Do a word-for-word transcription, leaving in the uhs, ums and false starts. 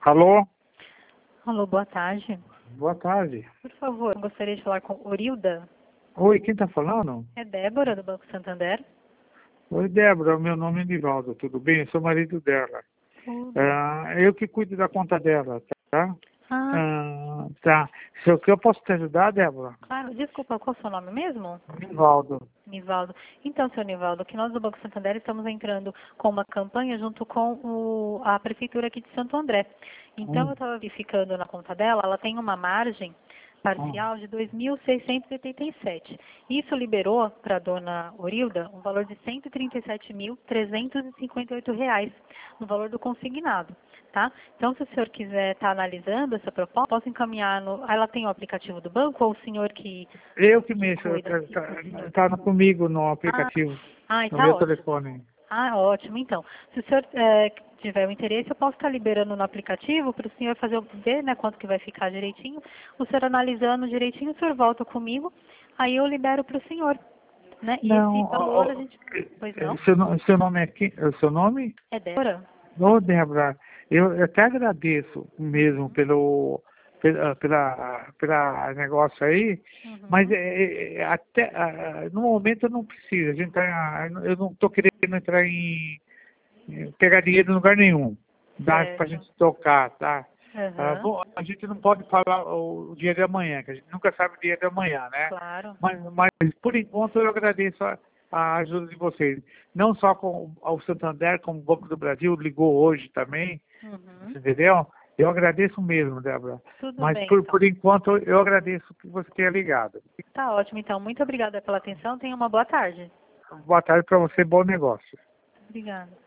Alô? Alô, boa tarde. Boa tarde. Por favor, gostaria de falar com Orilda. Oi, quem tá falando? É Débora, do Banco Santander. Oi, Débora, meu nome é Nivaldo, tudo bem? Eu sou marido dela. Tudo. Ah, eu que cuido da conta dela, tá? Ah, Ah, tá. Se eu, que eu posso te ajudar, Débora? claro. Desculpa, qual é o seu nome mesmo? Nivaldo. Nivaldo. Então, seu Nivaldo, que nós do Banco Santander estamos entrando com uma campanha junto com o- a Prefeitura aqui de Santo André. Então, Hum, eu estava verificando na conta dela, ela tem uma margem hum. parcial de dois mil seiscentos e oitenta e sete. Isso liberou para a dona Orilda um valor de cento e trinta e sete mil trezentos e cinquenta e oito reais no valor do consignado, tá? Então, se o senhor quiser estar analisando essa proposta, posso encaminhar no... Ela tem o aplicativo do banco ou o senhor que, Eu que que mexo, cuida? tá, tá, tá no- comigo no Ah, aplicativo, ah, no tá meu ótimo. telefone. Ah, ótimo. Então, se o senhor eh, tiver o interesse, eu posso estar liberando no aplicativo para o senhor fazer o ver, né, quanto que vai ficar direitinho. O senhor analisando direitinho, o senhor volta comigo, aí eu libero para o senhor, né? E esse Não, ó, valor a ó, gente... Pois eh, não? seu, no- seu nome é quem? O seu nome? É Débora? Ô, Débora, eu, eu até agradeço mesmo pelo pela, pela, pela negócio aí, mas Uhum. é, é, até ah, no momento eu não preciso. A gente tá, eu não estou querendo entrar em, em pegar dinheiro em lugar nenhum. Dá para a Certo. gente tocar, tá? Ah, Aham. bom, a gente não pode falar o, o dia de amanhã, que a gente nunca sabe o dia de amanhã, né? Claro. Mas, mas por enquanto eu agradeço a, a ajuda de vocês. Não só com o Santander, como o Banco do Brasil ligou hoje também, Uhum. você entendeu? Eu agradeço mesmo, Débora. Tudo Mas bem, por, então. por enquanto eu agradeço que você tenha ligado. Tá ótimo, então. Muito obrigada pela atenção. Tenha uma boa tarde. Boa tarde para você, bom negócio. Obrigada.